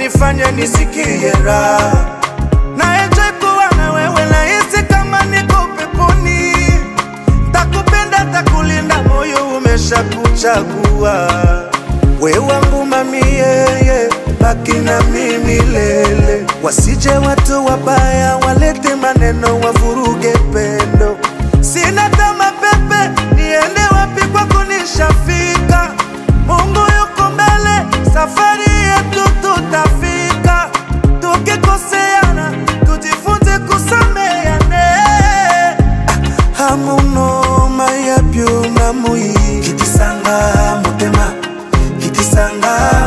unifanye nisikie raha. Na enjoy kuwa na wewe na hisi kama niko peponi. Takupenda takulinda moyo umeshakuchagua. We wangu mamie, baki na mimi lele. Wasije watu wabaya walete maneno wavuruge pendo. Sina tama pepe, niende wapi kwa kunishafika. Mungu yuko mbele, safari yetu tutafika. Tukikoseana, tujifunze kusameheana. Hamuno mayapyo na mui. Kitisanga mutema, kitisanga